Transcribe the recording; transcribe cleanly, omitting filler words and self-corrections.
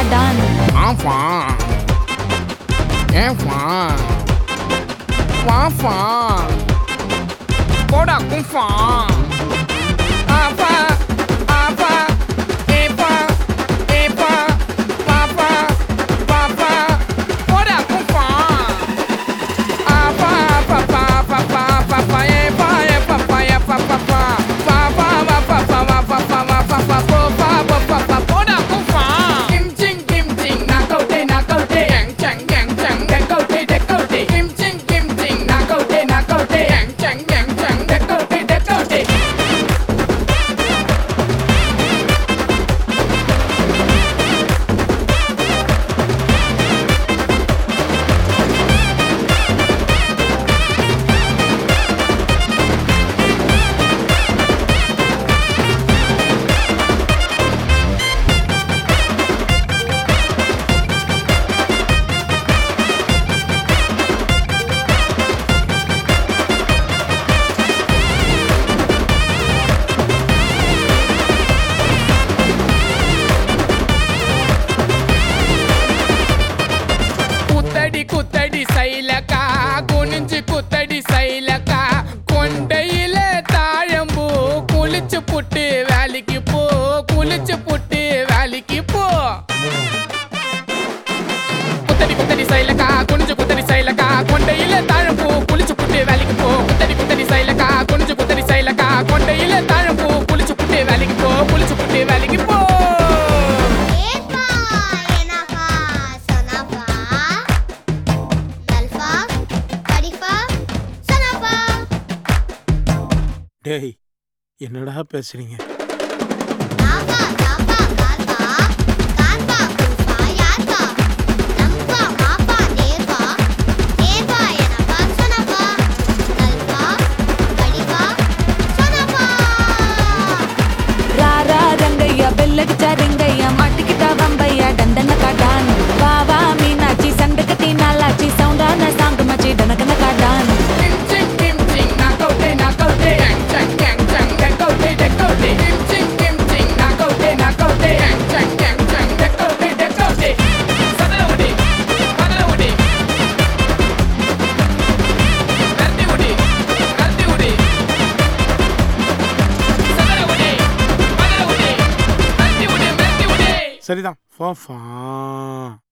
காடான் ஆஃபா ஏஃபா வாஃபா போடா குஃபா ஆஃபா ஆஃபா ஏஃபா ஏஃபா வாஃபா வாஃபா போடா குஃபா ஆஃபா பாப்பா பாப்பா பாப்பா ஏஃபா ஏஃபா ஏஃபா பாப்பா பாப்பா பாப்பா பாப்பா பாப்பா பாப்பா பாப்பா போடா குஃபா கிம் Singh knock out yang chang deck out kim ching knock out yang chang deck out குத்தடி சைலக்கா குனிஞ்சு குத்தடி சைலக்கா கொண்டையில தாழம்பூ குளிச்சு புட்டு வேலைக்கு போ குளிச்சு புட்டு வேலைக்கு போ குத்தடி சைலக்கா குனிஞ்சு குத்தடி சைலக்கா கொண்டையில தாழம்பூ குளிச்சு புட்டு வேலைக்கு போ குத்தடி சைலக்கா குனிஞ்சு குத்தடி சைலக்கா கொண்டையில தாழம்பூ குளிச்சு புட்டு வேலைக்கு போ குளிச்சு புட்டு வேலைக்கு போ டேய் என்னடா பேசுறீங்க? ராரா ரங்கையா பெல்லடிச்சா ரிங்கையா மாட்டிக்கிட்டா வம்பையா டண்டன காடான் வாவா மீனாட்சி சண்டை கட்டி நாளாச்சி சவுண்டான சாங்கு மச்சி டனகன காடான் சரிதான்.